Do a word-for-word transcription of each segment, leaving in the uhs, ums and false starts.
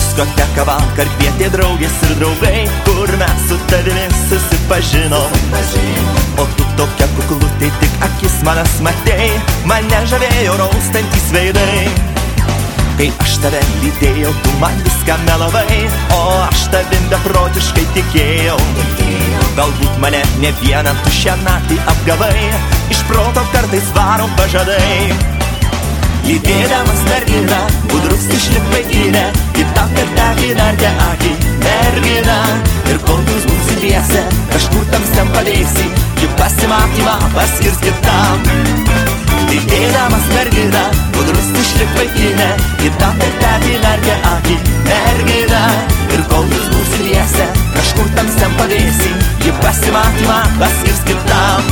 diskoteką vakar kvietė draugės ir draugai, kur mes su tavimi susipažinom. O tu tokia kuklutė, tik akis manas matei, mane žavėjo raustantys veidai. Kai aš tave lydėjau, tu man viską melavai, o aš tavim beprotiškai tikėjau. Galbūt mane ne vieną tu šią naktį apgavai, iš proto kartais varo pažadai. Lydėdamas merginą, budrus išlik vaikinę, kitam kartą įvertė akį merginą. Ir kol jūs būsi dviese, kažkur tamsiam padėsi, ji pasimatymą paskirs kitam. Lydėdamas merginą, budrus išlik vaikinę, kitam kartą įvertė akį merginą. Ir kol jūs būsi dviese, kažkur tamsiam padėsi, ji pasimatymą paskirs kitam.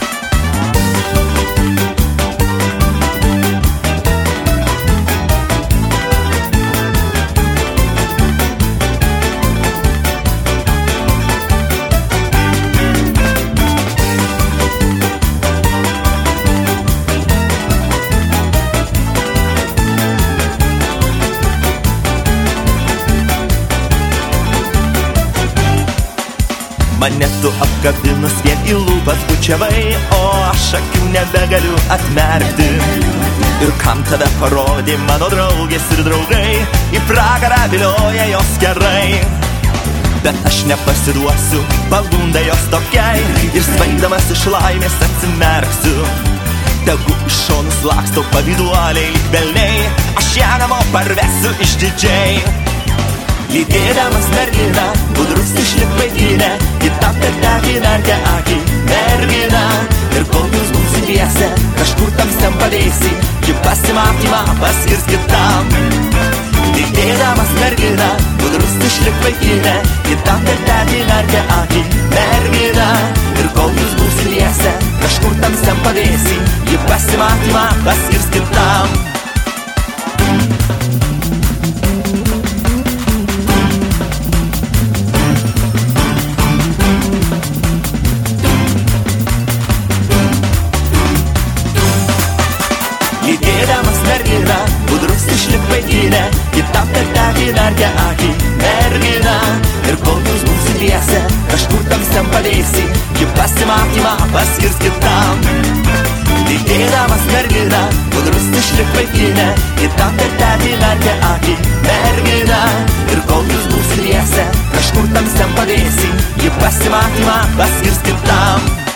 Mane tu apkabinus vien į lūpas bučiavai, o aš akių nebegaliu atmerkti. Ir kam tave parodė mano draugės ir draugai, į pragarą vilioja jos gerai. Bet aš nepasiduosiu, pagunda jos tokiai, ir svaigdamas iš laimės atsimerksiu. Tegu iš šonus laksto pavyduoliai lyg velniai, aš ją namo parvesiu išdidžiai. Lydėdamas merginą, budrus išlik vaikinę, kitam kartą įvertė akį merginą. Ir kol jūs būsi dviese, kažkur tamsiam padėsi, ji pasimatymą paskirs kitam. Lydėdamas merginą, budrus išlik vaikinę, kitam kartą įvertė akį merginą. Ir kol jūs būsi dviese, kažkur tamsiam padėsi, ji pasimatymą paskirs kitam. Lydėdamas merginą, budrus išlik vaikinę, kitam kartą įvertė akį merginą. Ir kol jūs būsi dviese, kažkur tamsiam padėsi, ji pasimatymą paskirs kitam. Lydėdamas merginą, budrus išlik vaikinę, kitam kartą įvertė akį merginą. Ir kol jūs būsi dviese, kažkur tamsiam padėsi, ji pasimatymą paskirs kitam.